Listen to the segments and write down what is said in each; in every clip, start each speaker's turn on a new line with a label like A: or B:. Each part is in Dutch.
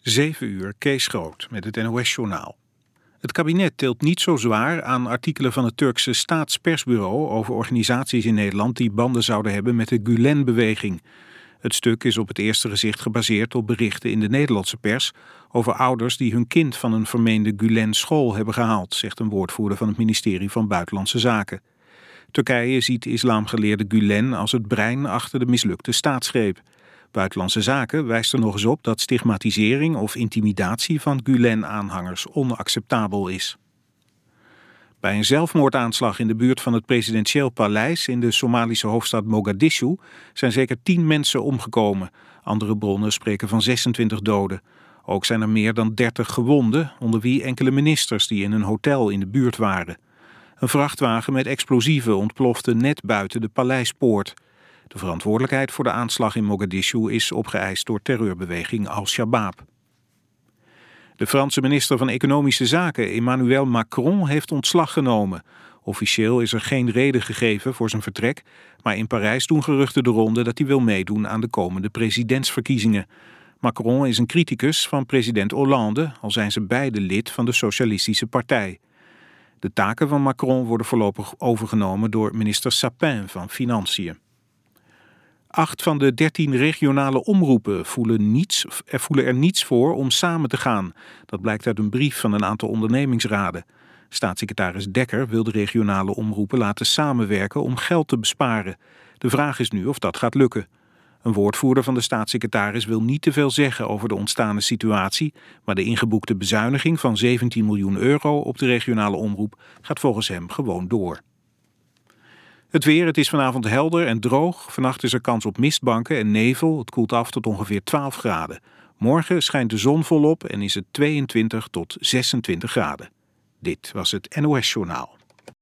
A: 7 uur, Kees Groot met het NOS-journaal. Het kabinet tilt niet zo zwaar aan artikelen van het Turkse staatspersbureau over organisaties in Nederland die banden zouden hebben met de Gülen-beweging. Het stuk is op het eerste gezicht gebaseerd op berichten in de Nederlandse pers over ouders die hun kind van een vermeende Gülen-school hebben gehaald, zegt een woordvoerder van het ministerie van Buitenlandse Zaken. Turkije ziet islamgeleerde Gülen als het brein achter de mislukte staatsgreep. Buitenlandse Zaken wijst er nog eens op dat stigmatisering of intimidatie van Gülen-aanhangers onacceptabel is. Bij een zelfmoordaanslag in de buurt van het presidentieel paleis in de Somalische hoofdstad Mogadishu zijn zeker 10 mensen omgekomen. Andere bronnen spreken van 26 doden. Ook zijn er meer dan 30 gewonden, onder wie enkele ministers die in een hotel in de buurt waren. Een vrachtwagen met explosieven ontplofte net buiten de paleispoort. De verantwoordelijkheid voor de aanslag in Mogadishu is opgeëist door terreurbeweging Al-Shabaab. De Franse minister van Economische Zaken, Emmanuel Macron, heeft ontslag genomen. Officieel is er geen reden gegeven voor zijn vertrek, maar in Parijs doen geruchten de ronde dat hij wil meedoen aan de komende presidentsverkiezingen. Macron is een criticus van president Hollande, al zijn ze beide lid van de Socialistische Partij. De taken van Macron worden voorlopig overgenomen door minister Sapin van Financiën. 8 van de 13 regionale omroepen voelen er niets voor om samen te gaan. Dat blijkt uit een brief van een aantal ondernemingsraden. Staatssecretaris Dekker wil de regionale omroepen laten samenwerken om geld te besparen. De vraag is nu of dat gaat lukken. Een woordvoerder van de staatssecretaris wil niet te veel zeggen over de ontstane situatie, maar de ingeboekte bezuiniging van 17 miljoen euro op de regionale omroep gaat volgens hem gewoon door. Het weer, het is vanavond helder en droog. Vannacht is er kans op mistbanken en nevel. Het koelt af tot ongeveer 12 graden. Morgen schijnt de zon volop en is het 22 tot 26 graden. Dit was het NOS-journaal.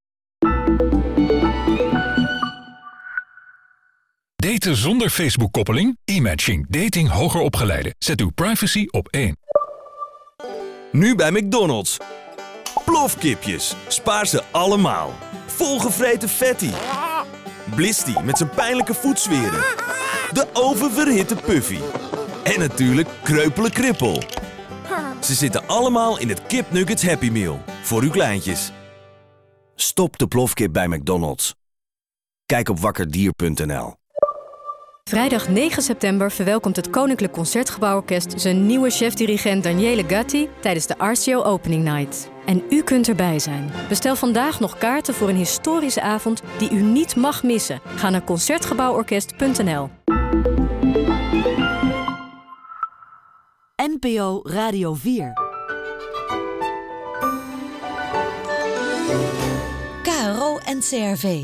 B: Daten zonder Facebook-koppeling? E-matching. Dating hoger opgeleiden. Zet uw privacy op 1.
C: Nu bij McDonald's. Plofkipjes. Spaar ze allemaal. Volgevreten fatty. Blisty met zijn pijnlijke voetzweren. De oververhitte Puffy. En natuurlijk kreupele Krippel. Ze zitten allemaal in het Kip Nuggets Happy Meal. Voor uw kleintjes. Stop de plofkip bij McDonald's. Kijk op wakkerdier.nl.
D: Vrijdag 9 september verwelkomt het Koninklijk Concertgebouworkest zijn nieuwe chef-dirigent Daniele Gatti tijdens de RCO Opening Night. En u kunt erbij zijn. Bestel vandaag nog kaarten voor een historische avond die u niet mag missen. Ga naar concertgebouworkest.nl.
E: NPO Radio 4. KRO NCRV.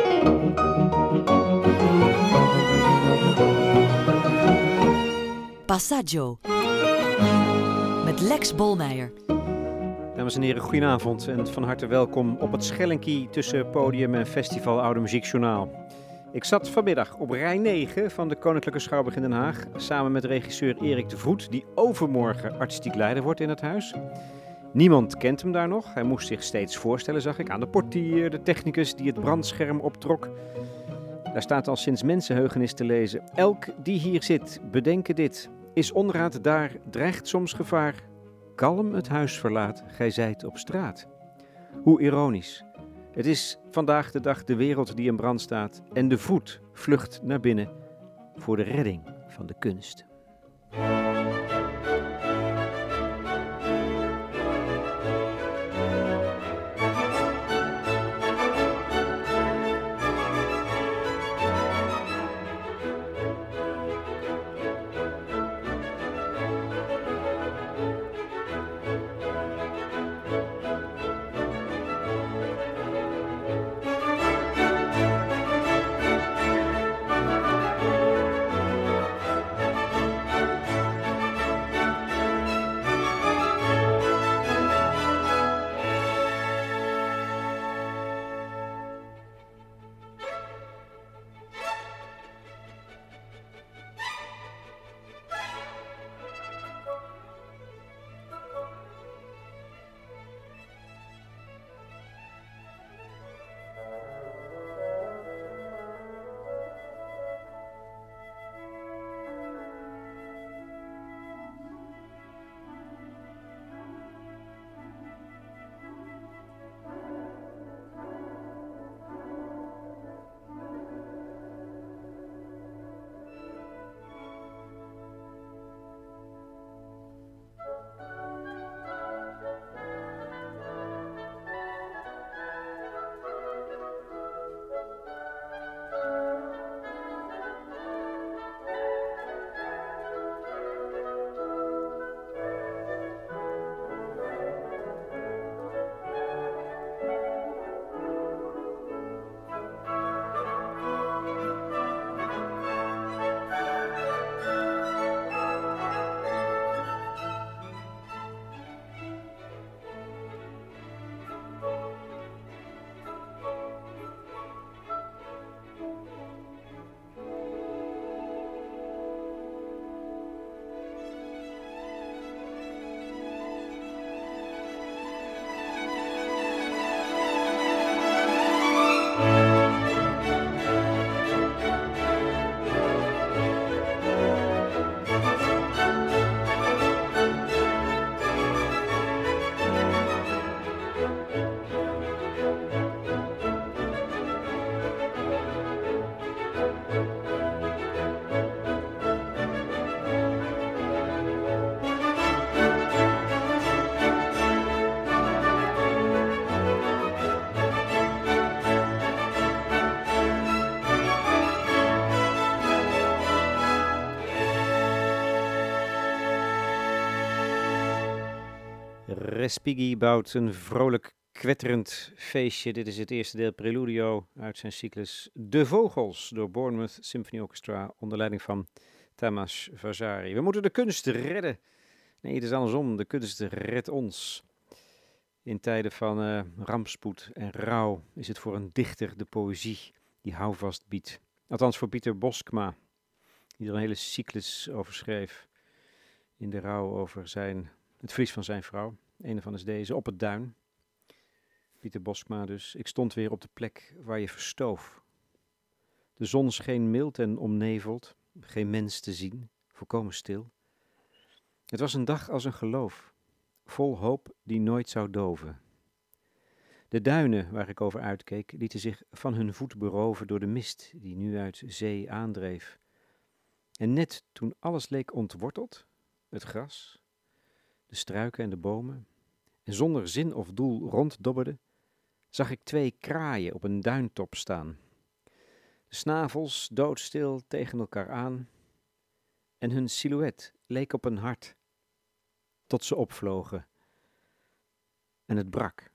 E: Passaggio. Met Lex Bolmeijer.
F: Dames en heren, goedenavond en van harte welkom op het Schellinkie tussen podium en festival Oude Muziekjournaal. Ik zat vanmiddag op rij 9 van de Koninklijke Schouwburg in Den Haag samen met regisseur Erik de Vroet, die overmorgen artistiek leider wordt in het huis. Niemand kent hem daar nog. Hij moest zich steeds voorstellen, zag ik, aan de portier, de technicus die het brandscherm optrok. Daar staat al sinds mensenheugenis te lezen: elk die hier zit, bedenke dit. Is onraad daar, dreigt soms gevaar. Kalm het huis verlaat, gij zijt op straat. Hoe ironisch. Het is vandaag de dag de wereld die in brand staat en de Vroet vlucht naar binnen voor de redding van de kunst. Respighi bouwt een vrolijk kwetterend feestje. Dit is het eerste deel Preludio uit zijn cyclus De Vogels door Bournemouth Symphony Orchestra onder leiding van Tamas Vasari. We moeten de kunst redden. Nee, het is andersom. De kunst redt ons. In tijden van rampspoed en rouw is het voor een dichter de poëzie die houvast biedt. Althans voor Pieter Boskma, die er een hele cyclus over schreef in de rouw over het verlies van zijn vrouw. Een ervan is deze, Op het Duin. Pieter Boskma dus. Ik stond weer op de plek waar je verstoof. De zon scheen mild en omneveld, geen mens te zien, volkomen stil. Het was een dag als een geloof, vol hoop die nooit zou doven. De duinen waar ik over uitkeek lieten zich van hun voet beroven door de mist die nu uit zee aandreef. En net toen alles leek ontworteld, het gras, de struiken en de bomen, en zonder zin of doel ronddobberde, zag ik 2 kraaien op een duintop staan. De snavels doodstil tegen elkaar aan, en hun silhouet leek op een hart, tot ze opvlogen en het brak.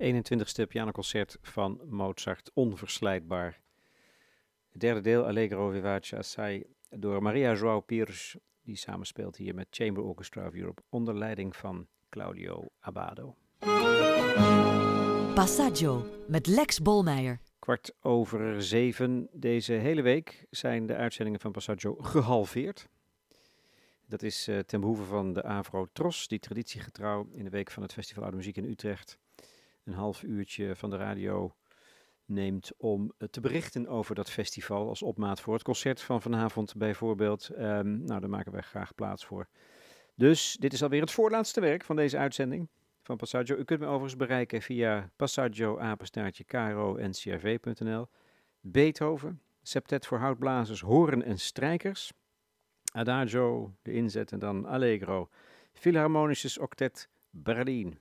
F: 21ste pianoconcert van Mozart, onverslijtbaar. Het derde deel, Allegro vivace assai, door Maria João Pires, die samenspeelt hier met Chamber Orchestra of Europe onder leiding van Claudio Abbado.
E: Passaggio met Lex Bolmeijer.
F: 6:15 deze hele week zijn de uitzendingen van Passaggio gehalveerd. Dat is ten behoeve van de Avro Tros, die traditiegetrouw in de week van het Festival Oude Muziek in Utrecht een half uurtje van de radio neemt om te berichten over dat festival als opmaat voor het concert van vanavond bijvoorbeeld. Daar maken wij graag plaats voor. Dus dit is alweer het voorlaatste werk van deze uitzending van Passaggio. U kunt me overigens bereiken via passaggio@kro-ncrv.nl. Beethoven, septet voor houtblazers, hoorn en strijkers. Adagio, de inzet en dan Allegro. Philharmonisches Octet Berlin.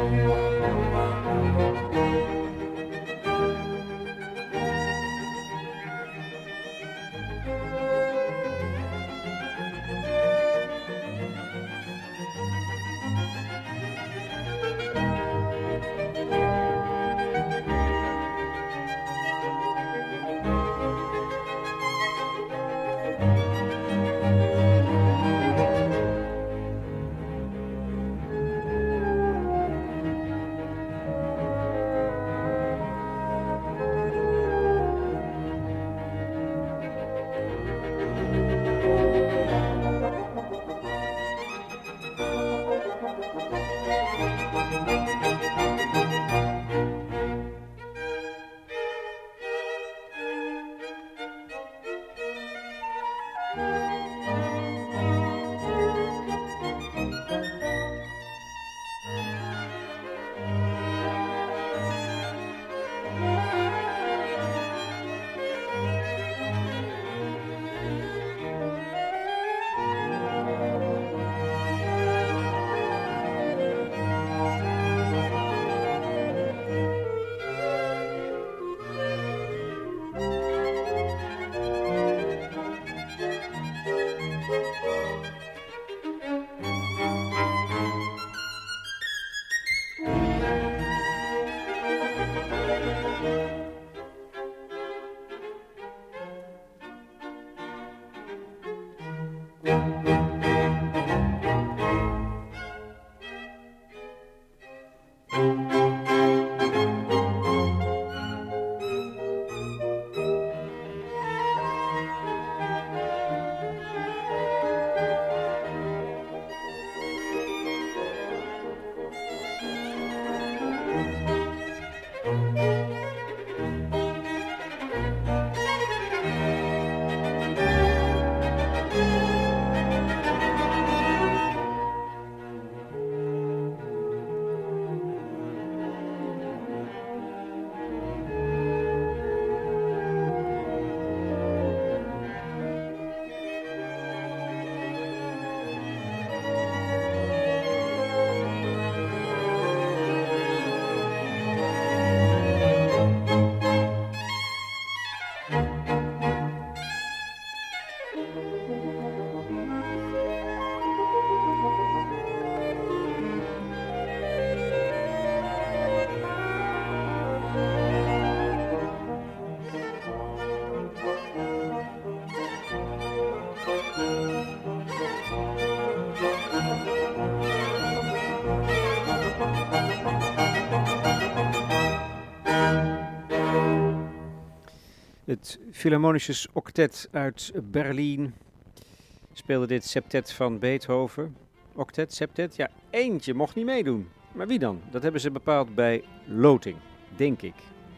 F: Het Philharmonisches Octet uit Berlijn speelde dit septet van Beethoven. Octet, septet, ja, eentje mocht niet meedoen. Maar wie dan? Dat hebben ze bepaald bij loting, denk ik.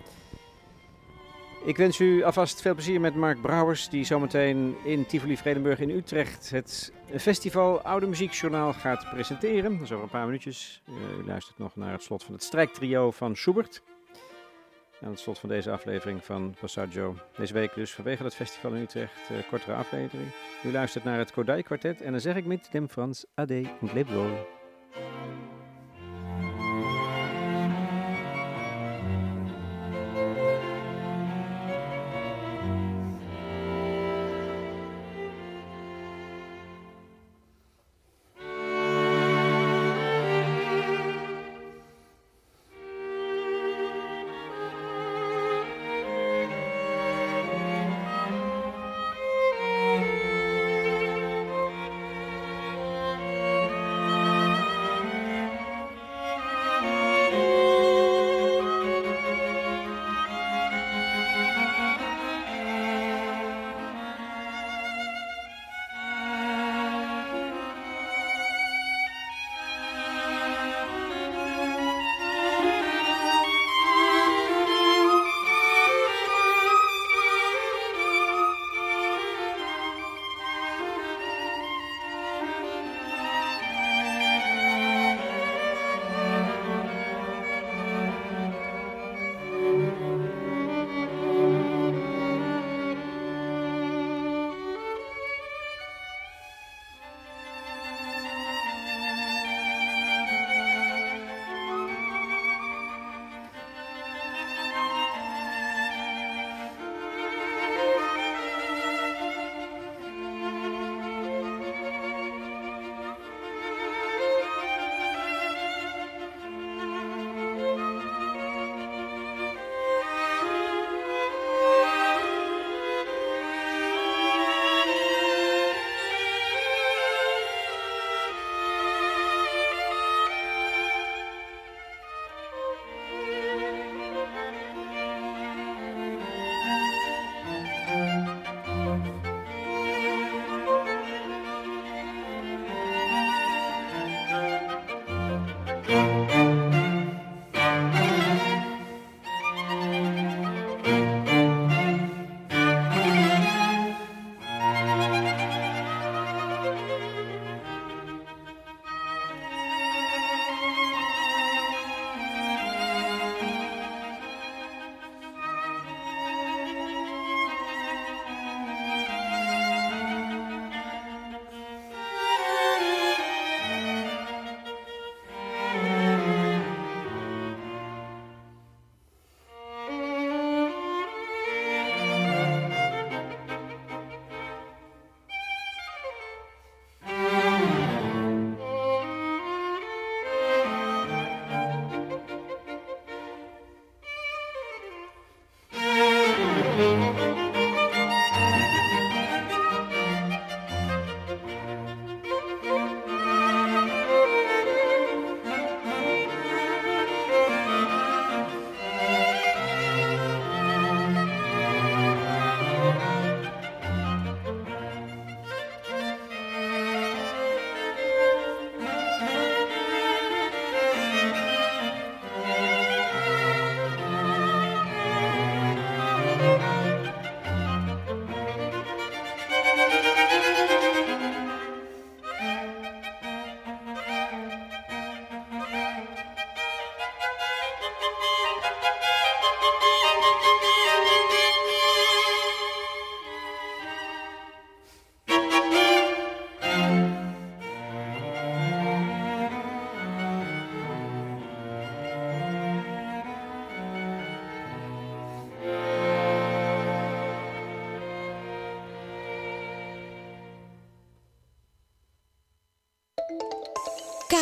F: Ik wens u alvast veel plezier met Mark Brouwers, die zometeen in Tivoli Vredenburg in Utrecht het festival Oude Muziekjournaal gaat presenteren. Dat is over een paar minuutjes. U luistert nog naar het slot van het strijktrio van Schubert. Aan het slot van deze aflevering van Passaggio. Deze week dus vanwege dat festival in Utrecht, kortere aflevering. U luistert naar het Kodály Kwartet en dan zeg ik met dem Frans Ade und leb wohl.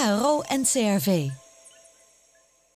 E: KRO en CRV.